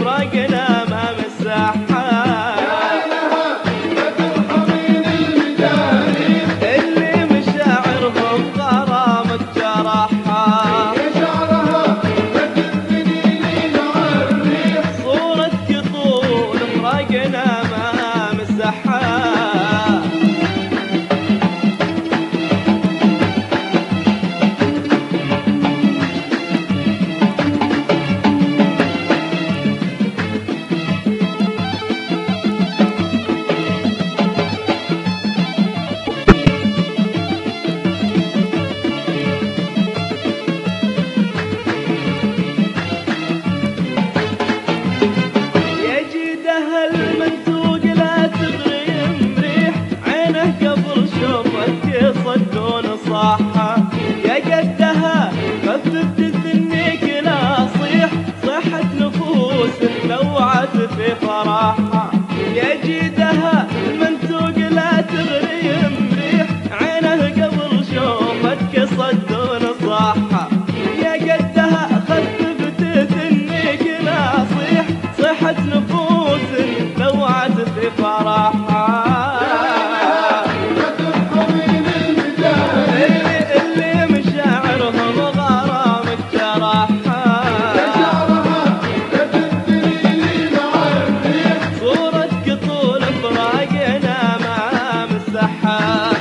فراقنا ما مسحها. لا ترحمين المجانين اللي مشاعرهم غرامك جرحها. يا شعرها لا تدفنيني مع الريح صورتك طول فراقنا ما مسحها. المنتوق لا تغري مريح عينه قبل شوفك صدون صاحة. يا قدها خففت ثنيك لا صيح صيحة نفوس لوعت في فرحها. يا جيدها المنتوق لا تغري مريح عينه قبل شوفك صدون صاحة. يا قدها خففت ثنيك لا صيح صيحة نفوس لوعت في فرحها. لا ترحمين المجانين اللي مشاعرهم غرامك جرحها. يا شعرها لا تدفنيني مع الريح صورتك طول فراقنا ما مسحها.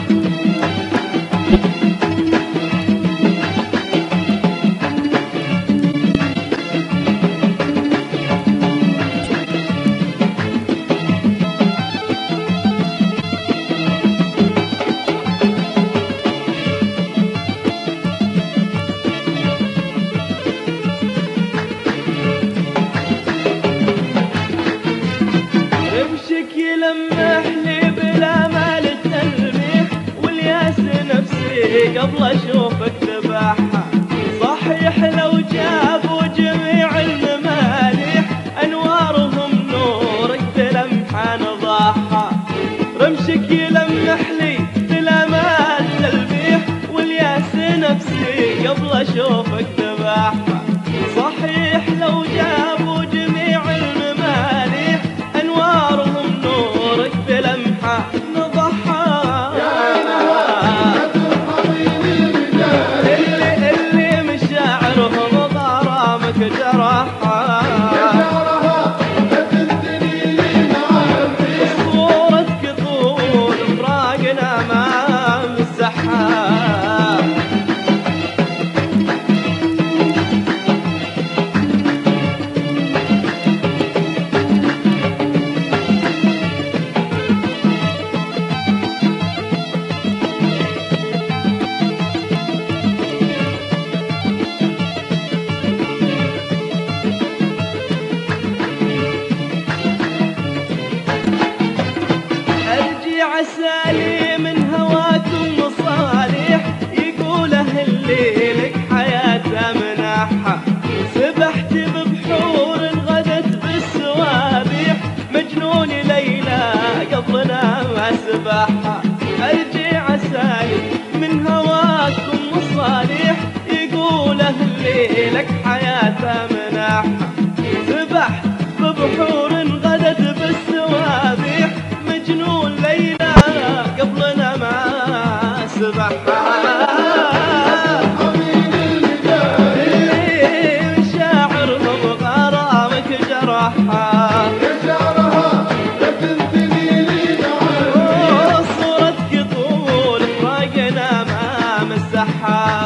رمشك يلمح لي بلا مال التلميح والياس نفسي قبل اشوفك ذبحها. صحيح لو جابوا جميع المماليح انوارهم نورك بلمحة نضاحها. رمشك يلمح لي بلا مال تلميح والياس نفسي قبل اشوفك ذبحها. صحيح لو جابوا جميع المماليح انوارهم نورك بلمحة نضحها. لا ترحمين المجانين اللي مشاعرهم غرامك جرحها. يا شعرها لا تدفنيني مع الريح صورتك طول فراقنا ما مسحها. عسالي من هواكم مصالح يقوله اللي لك حياته منحها. سبحت ببحور غدت بالسوابيح مجنون ليلى قبلنا ما سبحها. ارجع عسالي من هواكم مصالح يقوله اللي لك حياته منحها. سبحت ببحور غدت بالسوابيح مجنون ليلى قبلنا ما سبحها. ترحمين المجانين مشاعرهم غرامك جرحها. يا شعرها لا تدفنيني مع الريح صورتك طول فراقنا ما مسحها.